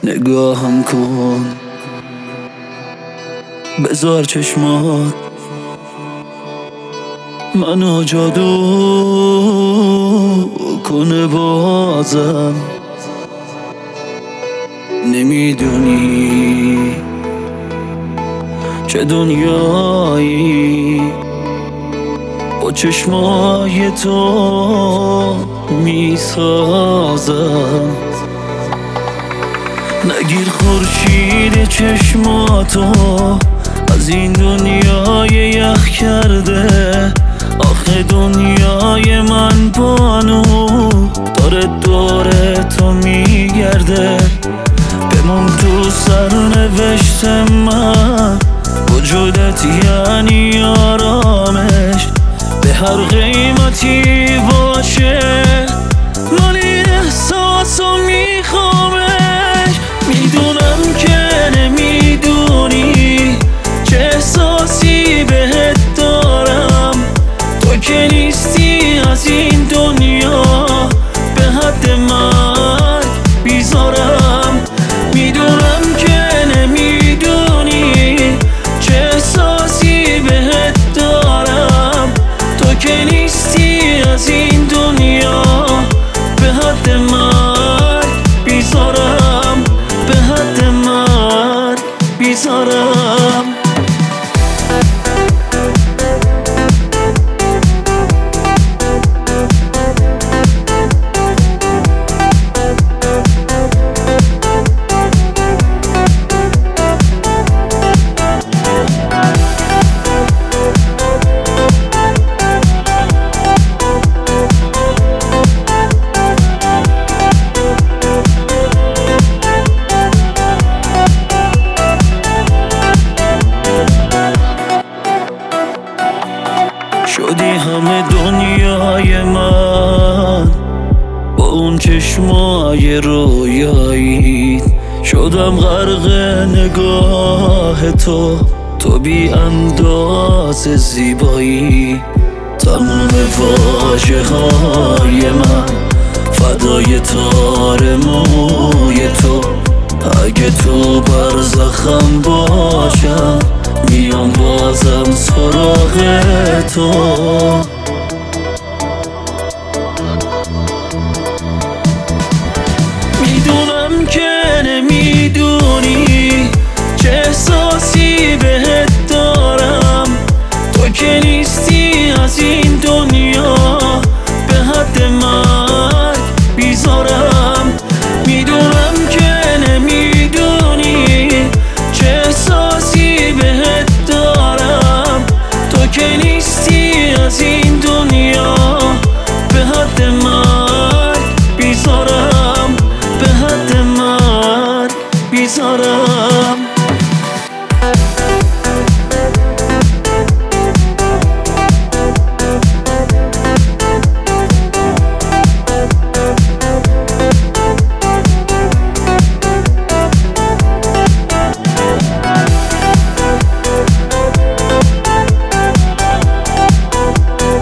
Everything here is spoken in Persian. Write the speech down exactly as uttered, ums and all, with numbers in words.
نگاهم کن، بذار چشمات منو جادو کنه بازم. نمیدونی چه دنیایی با چشمای تو میسازم. نگیر خورشید چشماتو از این دنیای یخ کرده. آخه دنیای من بانو داره دور تو میگرده. بمون تو سرنوشت من، وجودت یعنی آرامش. به هر قیمتی باشه من این احساسو میخوامش. میدونم که نمیدونی چه احساسی بهت دارم. تو که نیستی از این دنیا به حد مرگ بیزارم. میدونم که نمیدونی چه احساسی بهت دارم. تو که نیستی از این دنیا به حد مرگ بیزارم. به حد مرگ بیزارم. شدی همه دنیای من با اون چشمای رویایی. شدم غرق نگاه تو، تو بی انداز زیبایی. تمام واژه های من فدای تار موی تو. اگه تو برزخم باشم میام بازم سراغ تو.